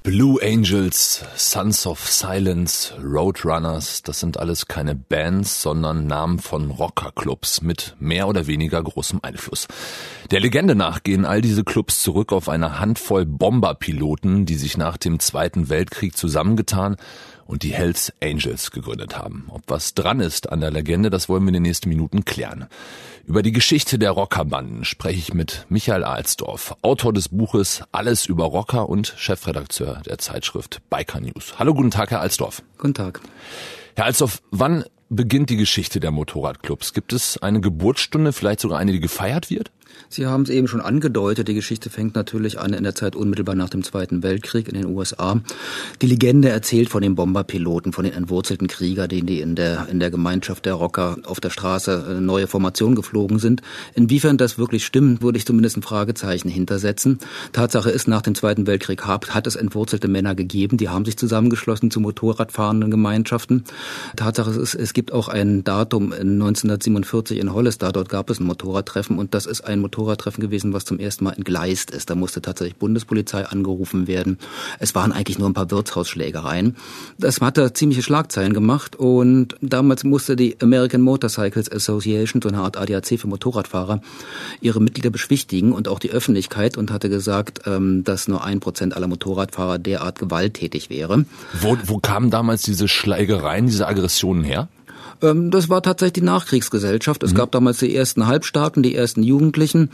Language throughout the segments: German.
Blue Angels, Sons of Silence, Roadrunners, das sind alles keine Bands, sondern Namen von Rockerclubs mit mehr oder weniger großem Einfluss. Der Legende nach gehen all diese Clubs zurück auf eine Handvoll Bomberpiloten, die sich nach dem Zweiten Weltkrieg zusammengetan und die Hells Angels gegründet haben. Ob was dran ist an der Legende, das wollen wir in den nächsten Minuten klären. Über die Geschichte der Rockerbanden spreche ich mit Michael Alsdorf, Autor des Buches Alles über Rocker und Chefredakteur der Zeitschrift Biker News. Hallo, guten Tag, Herr Alsdorf. Guten Tag. Herr Alsdorf, wann beginnt die Geschichte der Motorradclubs? Gibt es eine Geburtsstunde, vielleicht sogar eine, die gefeiert wird? Sie haben es eben schon angedeutet, die Geschichte fängt natürlich an in der Zeit unmittelbar nach dem Zweiten Weltkrieg in den USA. Die Legende erzählt von den Bomberpiloten, von den entwurzelten Kriegern, die in der Gemeinschaft der Rocker auf der Straße neue Formationen geflogen sind. Inwiefern das wirklich stimmt, würde ich zumindest ein Fragezeichen hintersetzen. Tatsache ist, nach dem Zweiten Weltkrieg hat es entwurzelte Männer gegeben, die haben sich zusammengeschlossen zu motorradfahrenden Gemeinschaften. Tatsache ist, es gibt auch ein Datum in 1947 in Hollister, dort gab es ein Motorradtreffen und das ist ein Motorradtreffen gewesen, was zum ersten Mal entgleist ist. Da musste tatsächlich Bundespolizei angerufen werden. Es waren eigentlich nur ein paar Wirtshausschlägereien. Das hatte ziemliche Schlagzeilen gemacht und damals musste die American Motorcycles Association, so eine Art ADAC für Motorradfahrer, ihre Mitglieder beschwichtigen und auch die Öffentlichkeit und hatte gesagt, dass nur 1% aller Motorradfahrer derart gewalttätig wäre. Wo kamen damals diese Schlägereien, diese Aggressionen her? Das war tatsächlich die Nachkriegsgesellschaft. Es gab damals die ersten Halbstarken, die ersten Jugendlichen.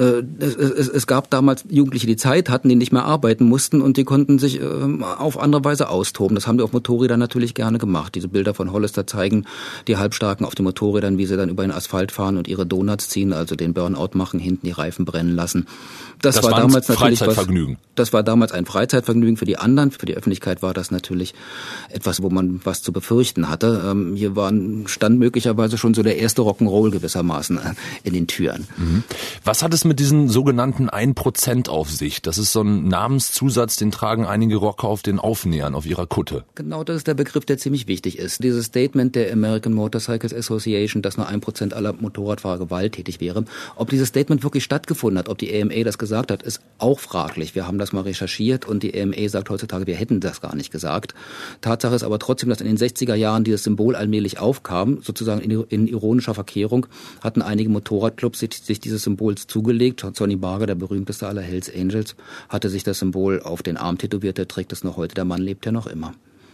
Es gab damals Jugendliche, die Zeit hatten, die nicht mehr arbeiten mussten und die konnten sich auf andere Weise austoben. Das haben die auf Motorrädern natürlich gerne gemacht. Diese Bilder von Hollister zeigen die Halbstarken auf den Motorrädern, wie sie dann über den Asphalt fahren und ihre Donuts ziehen, also den Burnout machen, hinten die Reifen brennen lassen. Das war damals natürlich Freizeitvergnügen. Das war damals ein Freizeitvergnügen für die anderen. Für die Öffentlichkeit war das natürlich etwas, wo man was zu befürchten hatte. Hier stand möglicherweise schon so der erste Rock'n'Roll gewissermaßen in den Türen. Was hat es mit diesen sogenannten 1% auf sich? Das ist so ein Namenszusatz, den tragen einige Rocker auf den Aufnähern, auf ihrer Kutte. Genau, das ist der Begriff, der ziemlich wichtig ist. Dieses Statement der American Motorcycles Association, dass nur 1% aller Motorradfahrer gewalttätig wäre. Ob dieses Statement wirklich stattgefunden hat, ob die AMA das gesagt hat, ist auch fraglich. Wir haben das mal recherchiert und die AMA sagt heutzutage, wir hätten das gar nicht gesagt. Tatsache ist aber trotzdem, dass in den 60er Jahren dieses Symbol allmählich aufkam, sozusagen in ironischer Verkehrung, hatten einige Motorradclubs sich dieses Symbols zugelegt. Sonny Barger, der berühmteste aller Hells Angels, hatte sich das Symbol auf den Arm tätowiert, der trägt es noch heute, der Mann lebt ja noch immer.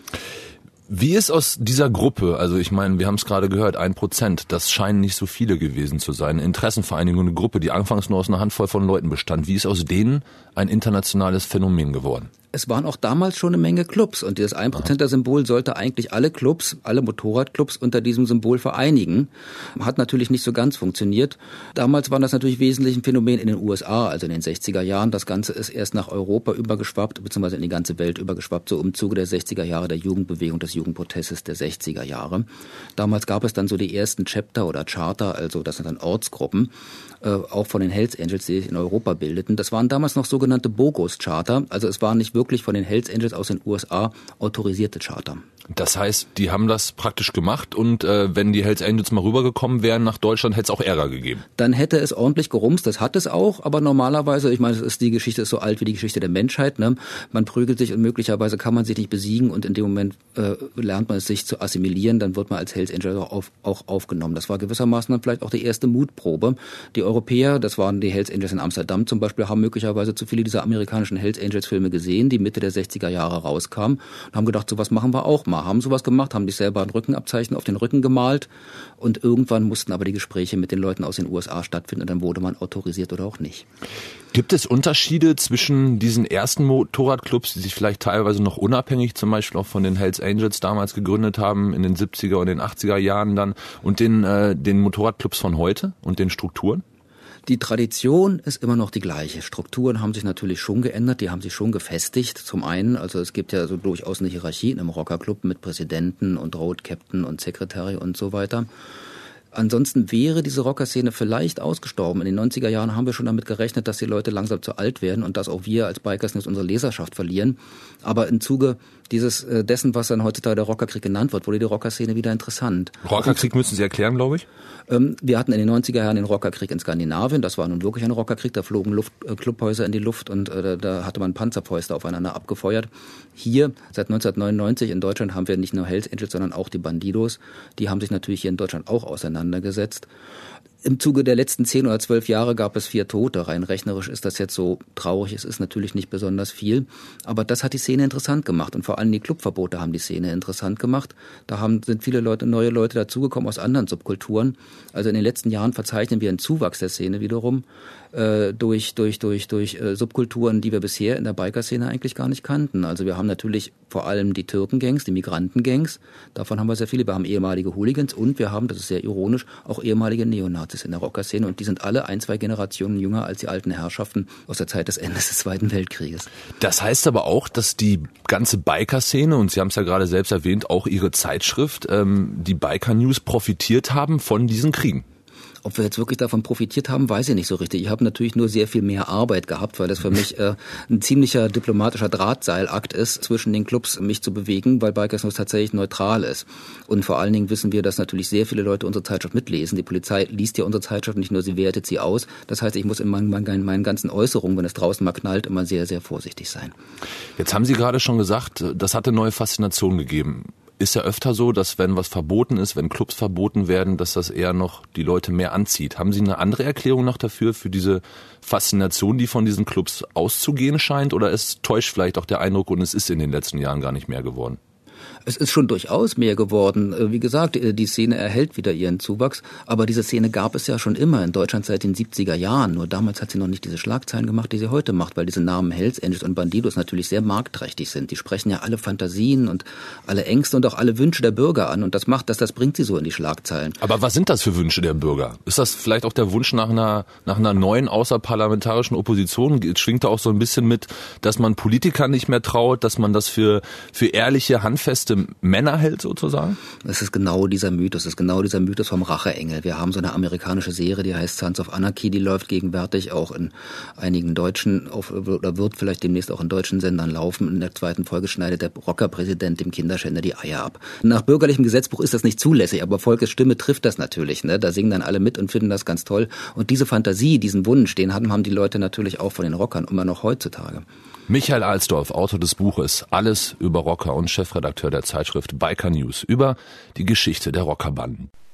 Wie ist aus dieser Gruppe, also ich meine, wir haben es gerade gehört, 1%, das scheinen nicht so viele gewesen zu sein, eine Interessenvereinigung, eine Gruppe, die anfangs nur aus einer Handvoll von Leuten bestand. Wie ist aus denen ein internationales Phänomen geworden? Es waren auch damals schon eine Menge Clubs und dieses 1%er-Symbol sollte eigentlich alle Clubs, alle Motorradclubs unter diesem Symbol vereinigen. Hat natürlich nicht so ganz funktioniert. Damals war das natürlich wesentlich ein Phänomen in den USA, also in den 60er Jahren. Das Ganze ist erst nach Europa übergeschwappt, beziehungsweise in die ganze Welt übergeschwappt, so im Zuge der 60er Jahre der Jugendbewegung, des Jugendprotestes der 60er Jahre. Damals gab es dann so die ersten Chapter oder Charter, also das sind dann Ortsgruppen, auch von den Hells Angels, die sich in Europa bildeten. Das waren damals noch sogenannte Bogos-Charter, also es waren nicht wirklich von den Hells Angels aus den USA autorisierte Charter. Das heißt, die haben das praktisch gemacht und wenn die Hells Angels mal rübergekommen wären nach Deutschland, hätte es auch Ärger gegeben. Dann hätte es ordentlich gerumst, das hat es auch, aber normalerweise, ich meine, die Geschichte ist so alt wie die Geschichte der Menschheit, ne? Man prügelt sich und möglicherweise kann man sich nicht besiegen und in dem Moment lernt man es sich zu assimilieren, dann wird man als Hells Angel auch aufgenommen. Das war gewissermaßen dann vielleicht auch die erste Mutprobe. Die Europäer, das waren die Hells Angels in Amsterdam zum Beispiel, haben möglicherweise zu viele dieser amerikanischen Hells Angels Filme gesehen, die Mitte der 60er Jahre rauskamen und haben gedacht, sowas machen wir auch mal. Haben sowas gemacht, haben sich selber ein Rückenabzeichen auf den Rücken gemalt und irgendwann mussten aber die Gespräche mit den Leuten aus den USA stattfinden und dann wurde man autorisiert oder auch nicht. Gibt es Unterschiede zwischen diesen ersten Motorradclubs, die sich vielleicht teilweise noch unabhängig zum Beispiel auch von den Hells Angels damals gegründet haben, in den 70er und den 80er Jahren dann und den Motorradclubs von heute und den Strukturen? Die Tradition ist immer noch die gleiche. Strukturen haben sich natürlich schon geändert, die haben sich schon gefestigt. Zum einen, also es gibt ja so durchaus eine Hierarchie in einem Rockerclub mit Präsidenten und Road Captain und Secretary und so weiter. Ansonsten wäre diese Rockerszene vielleicht ausgestorben. In den 90er Jahren haben wir schon damit gerechnet, dass die Leute langsam zu alt werden und dass auch wir als Bikers News unsere Leserschaft verlieren. Aber im Zuge dessen, was dann heutzutage der Rockerkrieg genannt wird, wurde die Rockerszene wieder interessant. Rockerkrieg müssen Sie erklären, glaube ich? Wir hatten in den 90er Jahren den Rockerkrieg in Skandinavien. Das war nun wirklich ein Rockerkrieg. Da flogen Clubhäuser in die Luft und da hatte man Panzerfäuste aufeinander abgefeuert. Hier, seit 1999 in Deutschland, haben wir nicht nur Hells Angels, sondern auch die Bandidos. Die haben sich natürlich hier in Deutschland auch auseinandergesetzt. Im Zuge der letzten 10 oder 12 Jahre gab es 4 Tote. Rein rechnerisch ist das jetzt so traurig. Es ist natürlich nicht besonders viel. Aber das hat die Szene interessant gemacht. Und vor allem die Clubverbote haben die Szene interessant gemacht. Da sind viele neue Leute dazugekommen aus anderen Subkulturen. Also in den letzten Jahren verzeichnen wir einen Zuwachs der Szene wiederum durch Subkulturen, die wir bisher in der Biker-Szene eigentlich gar nicht kannten. Also wir haben natürlich vor allem die Türkengangs, die Migrantengangs. Davon haben wir sehr viele. Wir haben ehemalige Hooligans und wir haben, das ist sehr ironisch, auch ehemalige Neonazis in der Rockerszene. Und die sind alle 1-2 Generationen jünger als die alten Herrschaften aus der Zeit des Endes des Zweiten Weltkrieges. Das heißt aber auch, dass die ganze Biker-Szene, und Sie haben es ja gerade selbst erwähnt, auch Ihre Zeitschrift, die Biker News, profitiert haben von diesen Kriegen. Ob wir jetzt wirklich davon profitiert haben, weiß ich nicht so richtig. Ich habe natürlich nur sehr viel mehr Arbeit gehabt, weil das für mich ein ziemlicher diplomatischer Drahtseilakt ist, zwischen den Clubs mich zu bewegen, weil Bikers News tatsächlich neutral ist. Und vor allen Dingen wissen wir, dass natürlich sehr viele Leute unsere Zeitschrift mitlesen. Die Polizei liest ja unsere Zeitschrift, nicht nur sie wertet sie aus. Das heißt, ich muss in meinen ganzen Äußerungen, wenn es draußen mal knallt, immer sehr, sehr vorsichtig sein. Jetzt haben Sie gerade schon gesagt, das hat eine neue Faszination gegeben. Ist ja öfter so, dass wenn was verboten ist, wenn Clubs verboten werden, dass das eher noch die Leute mehr anzieht. Haben Sie eine andere Erklärung noch dafür, für diese Faszination, die von diesen Clubs auszugehen scheint? Oder täuscht vielleicht auch der Eindruck und es ist in den letzten Jahren gar nicht mehr geworden? Es ist schon durchaus mehr geworden. Wie gesagt, die Szene erhält wieder ihren Zuwachs. Aber diese Szene gab es ja schon immer in Deutschland seit den 70er Jahren. Nur damals hat sie noch nicht diese Schlagzeilen gemacht, die sie heute macht, weil diese Namen Hells Angels und Bandidos natürlich sehr marktträchtig sind. Die sprechen ja alle Fantasien und alle Ängste und auch alle Wünsche der Bürger an. Und das bringt sie so in die Schlagzeilen. Aber was sind das für Wünsche der Bürger? Ist das vielleicht auch der Wunsch nach einer neuen außerparlamentarischen Opposition? Schwingt da auch so ein bisschen mit, dass man Politikern nicht mehr traut, dass man das für ehrliche, handfeste Männer hält sozusagen? Das ist genau dieser Mythos. Das ist genau dieser Mythos vom Racheengel. Wir haben so eine amerikanische Serie, die heißt Sons of Anarchy, die läuft gegenwärtig auch in einigen deutschen, oder wird vielleicht demnächst auch in deutschen Sendern laufen. In der 2. Folge schneidet der Rockerpräsident dem Kinderschänder die Eier ab. Nach bürgerlichem Gesetzbuch ist das nicht zulässig, aber Volkes Stimme trifft das natürlich. Ne? Da singen dann alle mit und finden das ganz toll. Und diese Fantasie, diesen Wunsch, den haben die Leute natürlich auch von den Rockern immer noch heutzutage. Michael Alsdorf, Autor des Buches Alles über Rocker und Chefredakteur der Zeitschrift Biker News über die Geschichte der Rockerbanden.